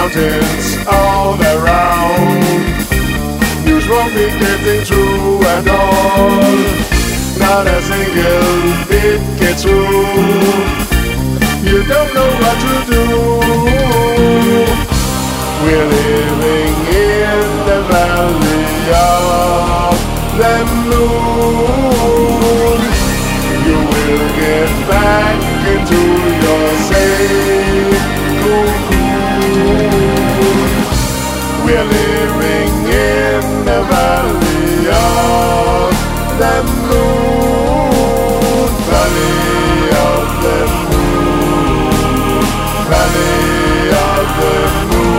mountains all around. News won't be getting through at all. Not a single bit gets through. You don't know what to do. We're living in the valley of the moon. You will get back into your safe cocoon. We're living in the valley of the moon. Valley of the moon. Valley of the moon.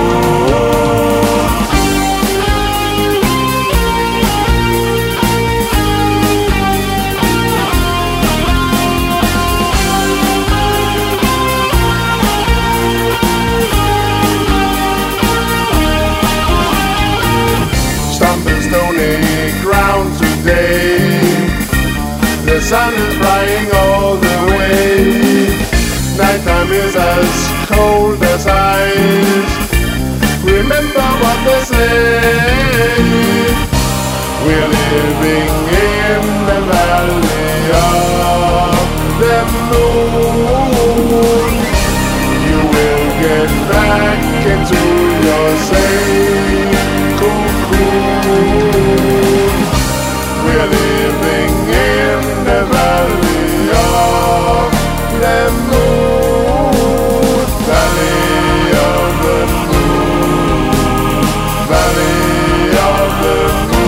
Ground today. The sun is flying all the way. Nighttime is as cold as ice. Remember what they say. We're living in the valley of the moon. You will get back into your safe cocoon. We're living in the valley of the moon. Valley of the moon. Valley of the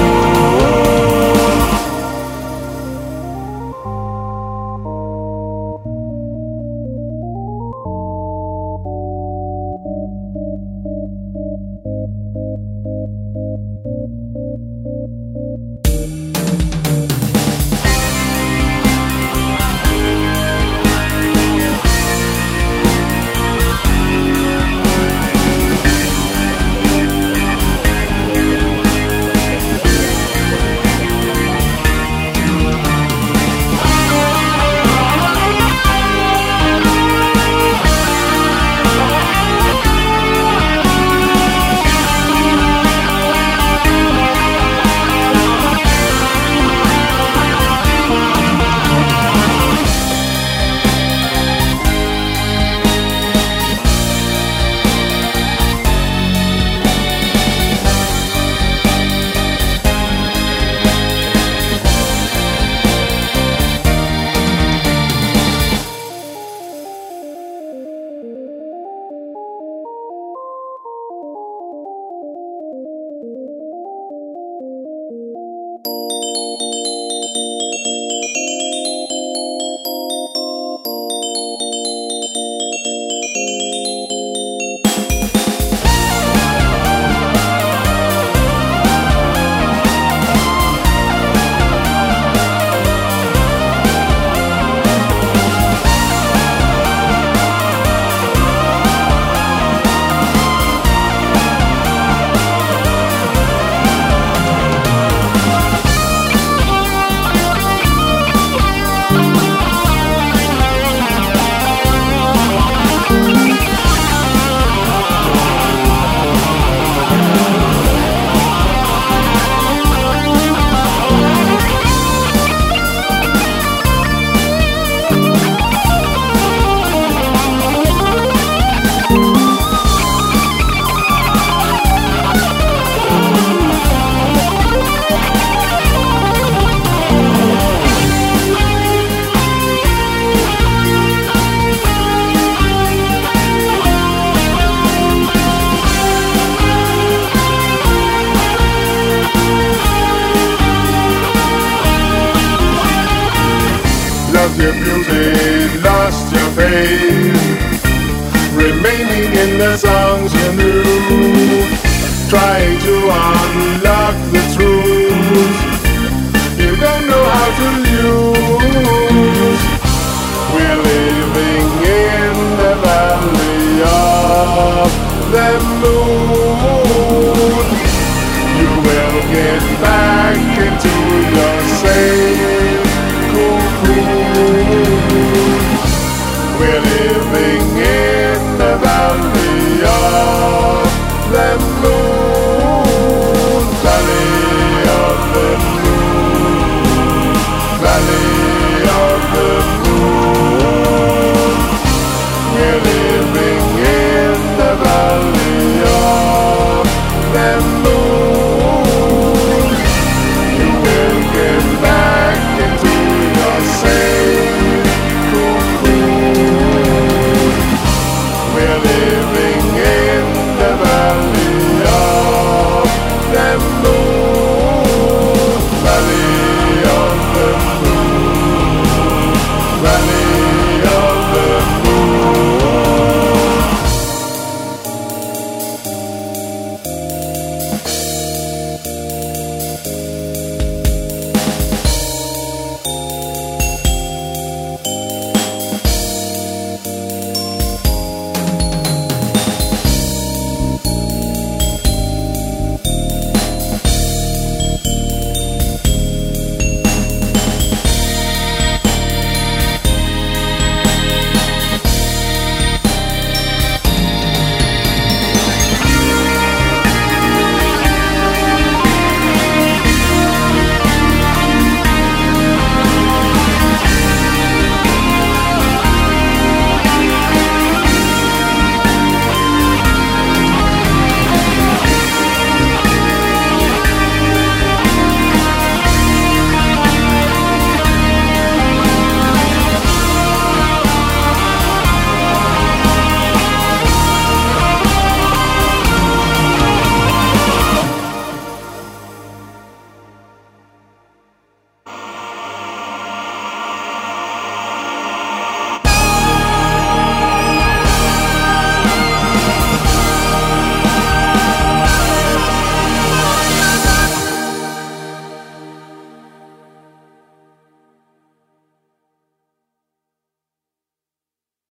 lost your beauty, lost your faith, remaining in the songs you knew, trying to unlock the truth you don't know how to use. We're living in the valley of the moon. You will get back